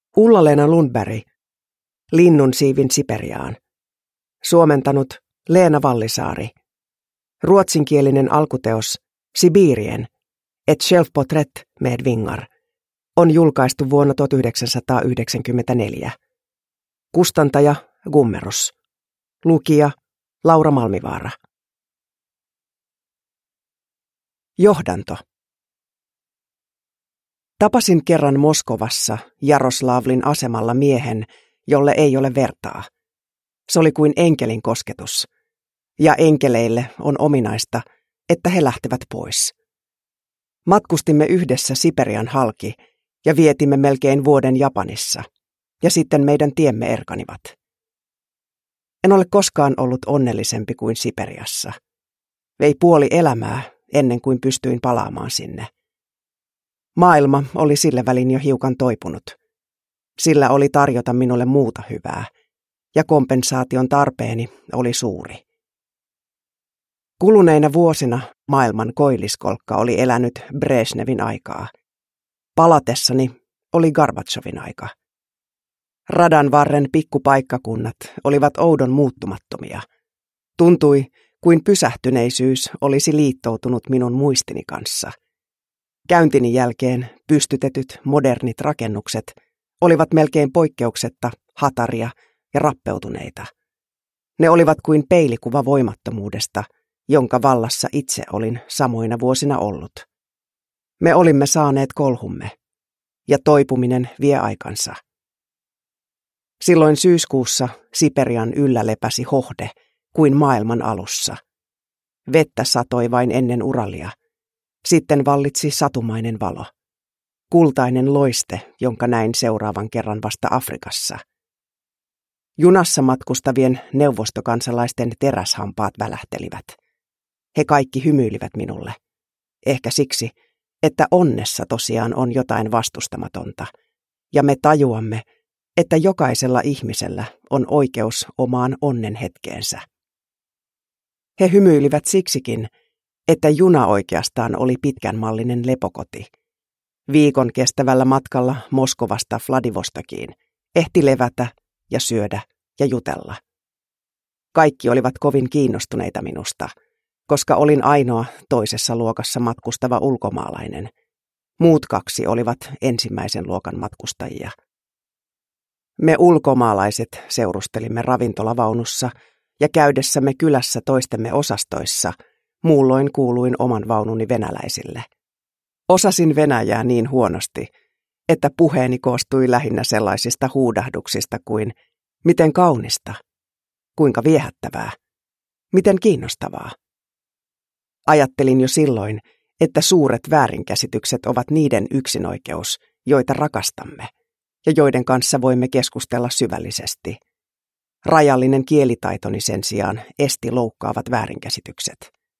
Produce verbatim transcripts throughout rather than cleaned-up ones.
Ulla-Leena Lundberg, Linnun siivin Siperiaan. Suomentanut Leena Vallisaari. Ruotsinkielinen alkuteos Sibirien, et självporträtt med vingar on julkaistu vuonna tuhatyhdeksänsataayhdeksänkymmentäneljä. Kustantaja Gummerus. Lukija Laura Malmivaara. Johdanto. Tapasin kerran Moskovassa Jaroslavlin asemalla miehen, jolle ei ole vertaa. Se oli kuin enkelin kosketus. Ja enkeleille on ominaista, että he lähtevät pois. Matkustimme yhdessä Siperian halki ja vietimme melkein vuoden Japanissa. Ja sitten meidän tiemme erkanivat. En ole koskaan ollut onnellisempi kuin Siperiassa. Vei puoli elämää ennen kuin pystyin palaamaan sinne. Maailma oli sillä välin jo hiukan toipunut. Sillä oli tarjota minulle muuta hyvää, ja kompensaation tarpeeni oli suuri. Kuluneina vuosina maailman koilliskolkka oli elänyt Brezhnevin aikaa. Palatessani oli Gorbatšovin aika. Radan varren pikkupaikkakunnat olivat oudon muuttumattomia. Tuntui, kuin pysähtyneisyys olisi liittoutunut minun muistini kanssa. Käyntini jälkeen pystytetyt modernit rakennukset olivat melkein poikkeuksetta hataria ja rappeutuneita. Ne olivat kuin peilikuva voimattomuudesta, jonka vallassa itse olin samoina vuosina ollut. Me olimme saaneet kolhumme, ja toipuminen vie aikansa. Silloin syyskuussa Siperian yllä lepäsi hohde kuin maailman alussa. Vettä satoi vain ennen Uralia. Sitten vallitsi satumainen valo. Kultainen loiste, jonka näin seuraavan kerran vasta Afrikassa. Junassa matkustavien neuvostokansalaisten teräshampaat välähtelivät. He kaikki hymyilivät minulle. Ehkä siksi, että onnessa tosiaan on jotain vastustamatonta. Ja me tajuamme, että jokaisella ihmisellä on oikeus omaan onnen hetkeensä. He hymyilivät siksikin, että juna oikeastaan oli pitkänmallinen lepokoti. Viikon kestävällä matkalla Moskovasta Vladivostokiin ehti levätä ja syödä ja jutella. Kaikki olivat kovin kiinnostuneita minusta, koska olin ainoa toisessa luokassa matkustava ulkomaalainen. Muut kaksi olivat ensimmäisen luokan matkustajia. Me ulkomaalaiset seurustelimme ravintolavaunussa ja käydessämme kylässä toistemme osastoissa, muulloin kuuluin oman vaununi venäläisille. Osasin venäjää niin huonosti, että puheeni koostui lähinnä sellaisista huudahduksista kuin miten kaunista, kuinka viehättävää, miten kiinnostavaa. Ajattelin jo silloin, että suuret väärinkäsitykset ovat niiden yksinoikeus, joita rakastamme ja joiden kanssa voimme keskustella syvällisesti. Rajallinen kielitaitoni sen sijaan esti loukkaavat väärinkäsitykset.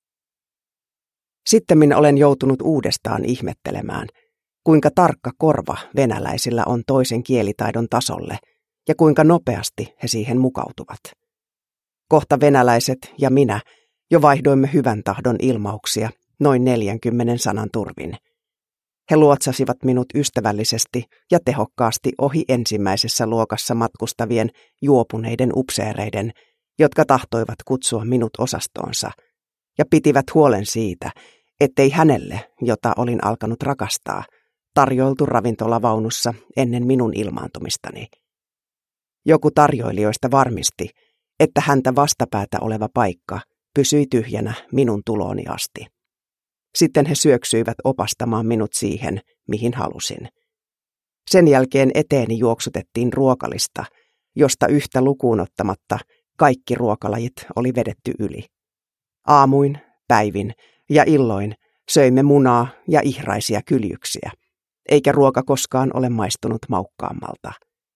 Sittemmin olen joutunut uudestaan ihmettelemään, kuinka tarkka korva venäläisillä on toisen kielitaidon tasolle ja kuinka nopeasti he siihen mukautuvat. Kohta venäläiset ja minä jo vaihdoimme hyvän tahdon ilmauksia noin neljänkymmenen sanan turvin. He luotsasivat minut ystävällisesti ja tehokkaasti ohi ensimmäisessä luokassa matkustavien juopuneiden upseereiden, jotka tahtoivat kutsua minut osastoonsa, ja pitivät huolen siitä, ettei hänelle, jota olin alkanut rakastaa, tarjoiltu ravintolavaunussa ennen minun ilmaantumistani. Joku tarjoilijoista varmisti, että häntä vastapäätä oleva paikka pysyi tyhjänä minun tulooni asti. Sitten he syöksyivät opastamaan minut siihen, mihin halusin. Sen jälkeen eteeni juoksutettiin ruokalista, josta yhtä lukuun ottamatta kaikki ruokalajit oli vedetty yli. Aamuin, päivin ja illoin söimme munaa ja ihraisia kyljyksiä, eikä ruoka koskaan ole maistunut maukkaammalta.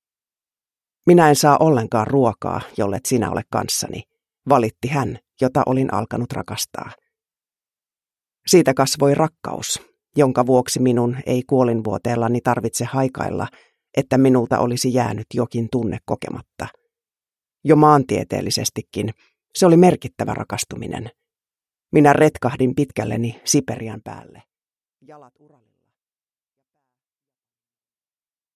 Minä en saa ollenkaan ruokaa, jollet sinä ole kanssani, valitti hän, jota olin alkanut rakastaa. Siitä kasvoi rakkaus, jonka vuoksi minun ei kuolinvuoteellani tarvitse haikailla, että minulta olisi jäänyt jokin tunne kokematta. Jo maantieteellisestikin se oli merkittävä rakastuminen. Minä retkahdin pitkälleni Siperian päälle. Jalat urallilla.